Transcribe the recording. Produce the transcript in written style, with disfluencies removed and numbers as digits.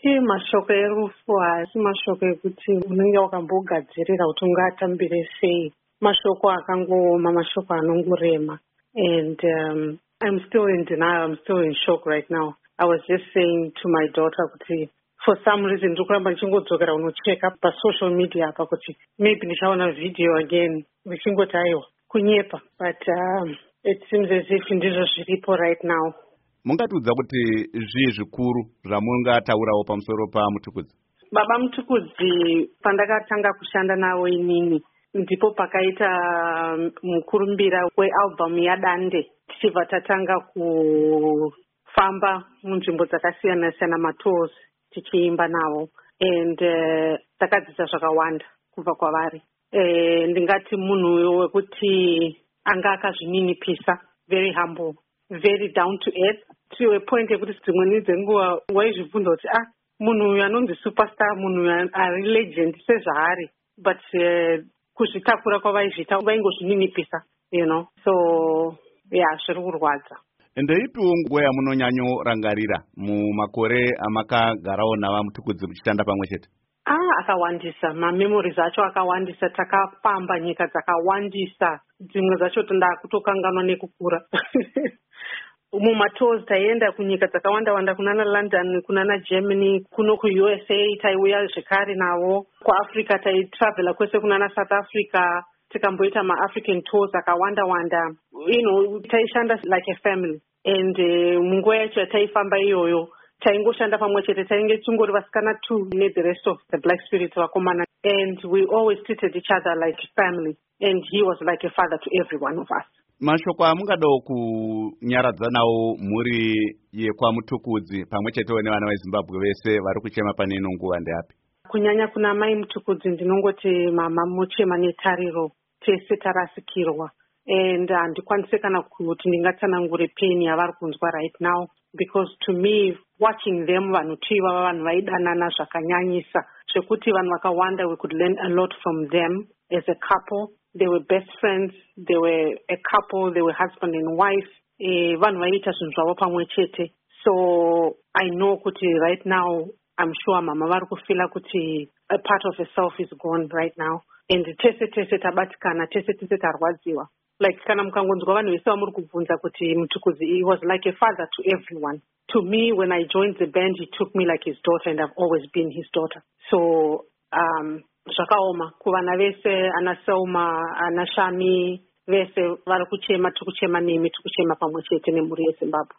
handiti mashoko erufu, asi mashoko ekuti unenge wakambogadzirira kuti ungatambire sei. Mashoko akangooma, mashoko anongorema. And I'm still in denial, I'm still in shock right now. I was just saying to my daughter kuti for some reason ndikuramba ndichingodzokera unocheka pasocial media apa kuti maybe ndichaona video again ndichingoti aiwa kunyepa, but it seems as if ndizvo zviripo right now. Mungatiudza kuti zvii zvikuru zvamungataurawo pamusoro paMutukudzi? Baba Mutukudzi pandakatanga kushanda nawo inini ndipo pakaita mukurumbira wealbum yaDande tichibva tatanga kufamba munzvimbo dzakasiyana siyana matours tichiimba navo, and takadzidza zvakawanda kubva kwavari. Ndingati munhu wekuti anga akazvininipisa, very humble, very down to earth, to a point yekuti dzimweni dzenguva waizvibvunza kuti munhu uyu anonzi superstar, munhu uyu ari legend sezvaari, but kuzvitakura kwavaizvita vaingozvininipisa, you know. So yeah, zviri kurwadza. Ndeipiwo nguva yamunonyanyorangarira mumakore amakagarawo navaMutukudzi muchitanda pamwe chete? Akawandisa, mamemories acho akawandisa, takapamba nyika dzakawandisa, dzimwe dzacho ndakutokanganwa nekukura. Mumatours taienda kunyika dzakawanda-wanda, kunana London, kunana Germany, kuno kuUSA taiuya zvekare navo. KuAfrica taitravela kwese kunana South Africa, tikamboita maAfrican tours akawanda-wanda. You know, taishanda like a family. And munguva yacho taifamba iyoyo taingoshanda pamwe chete, tainge tungori vasikana 2 ne the rest of the black spirits vakomana, and we always treated each other like family, and he was like a father to every one of us. Mashoko amungadawo kunyaradza nawo mhuri yekwaMutukudzi pamwe chetewo nevana veZimbabwe vese vari kuchema pane ino nguva ndeapi? Kunyanya kuna mai Mutukudzi ndinongoti mama muchema netariro, tese tarasikirwa, and handikwanise kana kuti ndingatsanangure pain yavari kunzwa right now, because to me watching them vanhu tiva vanhu vaidanana zvakanyanyisa zvekuti vanhu vakawanda we could learn a lot from them as a couple. They were best friends, they were a couple, they were husband and wife. Vanhu vaiita zvinhu zvavo pamwe chete. So I know kuti right now I'm sure mama vari kufila kuti a part of herself is gone right now, and tese tabatikana, tese tarwadziwa. Like kana mukangonzwa vanhu vese vamuri kubvunza kuti Mutukudzi, he was like a father to everyone. To me, when I joined the band, he took me like his daughter, and I've always been his daughter. So zvakaoma kuvana vese, ana Selma, ana Shami, vese vari kuchema, tikuchema nemi, tikuchema pamwe chete nemhuri yeZimbabwe.